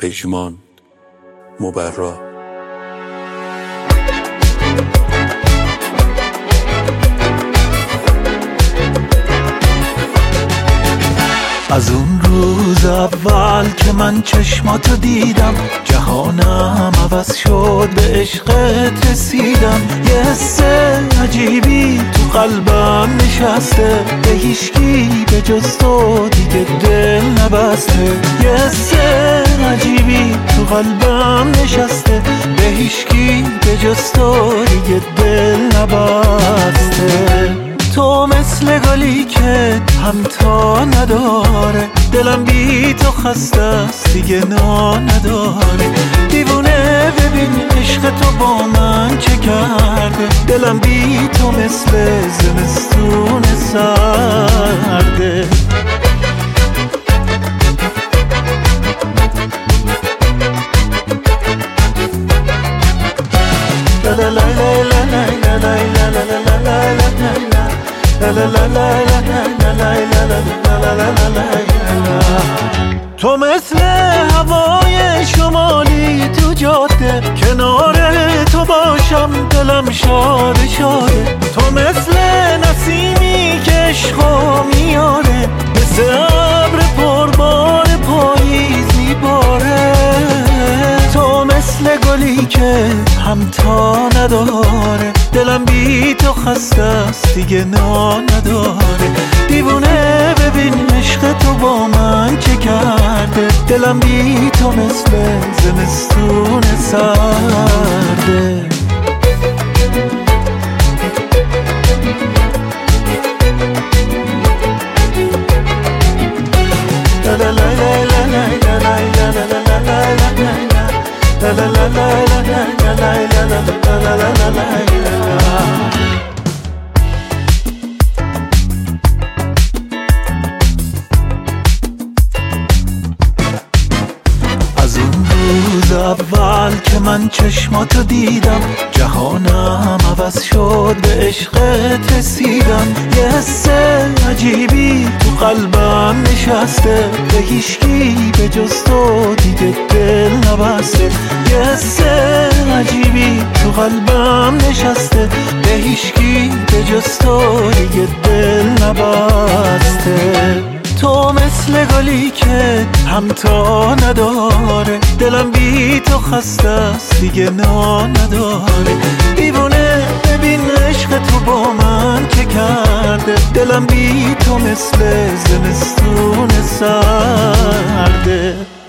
پژمان مبرا. از اون روز اول که من چشماتو دیدم، جهانم عوض شد، به عشقت رسیدم. یه حس عجیبی تو قلبم نشسته، به هیچکی به جز تو دیگه دل نبسته. یه حس عجیبی تو قلبم نشسته، به هیچکی به جز تو دیگه دل نبسته. تو مثل گلی که همتا نداره، دلم بی تو خسته است دیگه نا نداره. دیوونه ببین عشق تو با من چه کرده، دلم بی تو مثل زمستون سرده. تو مثل هوای شمالی تو جاده، کنار تو باشم دلم شاده شاده. تو مثل نسیمی که عشقو میاره، مثل ابر پربار پاییز میباره. تو مثل گلی که همتا نداره، دلم بی تو خسته است دیگه نا نداره. دیوونه ببین عشق تو با من چه کرده، دلم بی تو مثل زمستون سرده. از اون روز اول که من چشماتو دیدم، جهانم عوض شد، به عشقت رسیدم. یه حس عجیبی تو قلبم نشسته، به هیچکی به جز تو دیگه دل نبسته. یه حس عجیبی تو قلبم نشسته، به هیچکی به جز تو دیگه دل نبسته. تو مثل گلی که همتا نداره، دلم بی تو خسته است دیگه نا نداره. دیوونه ببین عشق تو با من چه کرده، دلم بی تو مثل زمستون سرده.